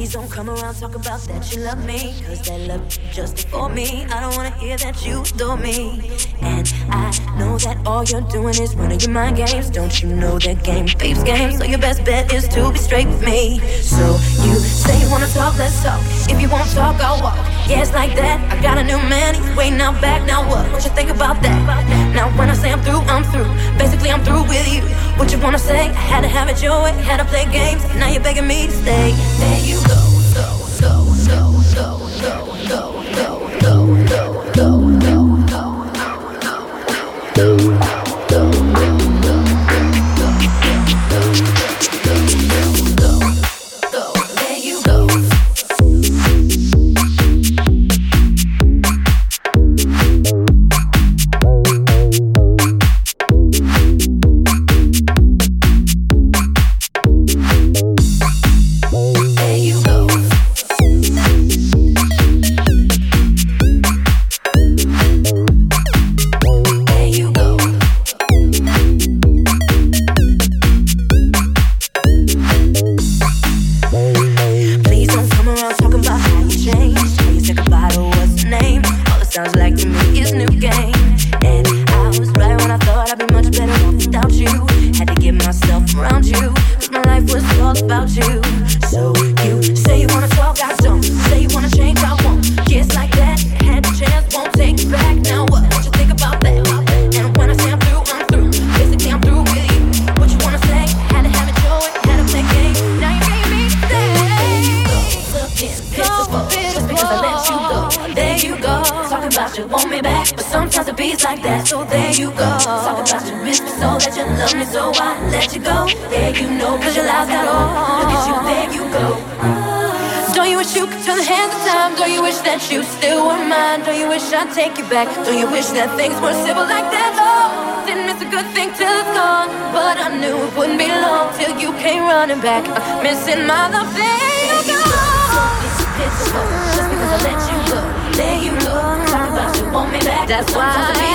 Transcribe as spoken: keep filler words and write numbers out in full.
Please don't come around talk about that you love me, cause that love just for me. I don't wanna hear that you adore me. And I know that all you're doing is running your mind games. Don't you know that game beeps games? So your best bet is to be straight with me. So you say you wanna talk, let's talk. If you won't talk, I'll walk. Yeah, it's like that. I got a new man, he's waiting out back. Now what? What you think about that? Now when I say I'm through, I'm through. Basically I'm through with you. What you wanna say? I had to have it your way, had to play games. Now you're begging me to stay. There you go, go, go, go, go, go, go, go, go, go, go, go, go, go. Take you back. Don't you wish that things were simple like that? Oh, didn't miss a good thing till it's gone. But I knew it wouldn't be long till you came running back. I'm missing my love. There you go. Just because I let you go, there you go. Talk about you want me back. That's why.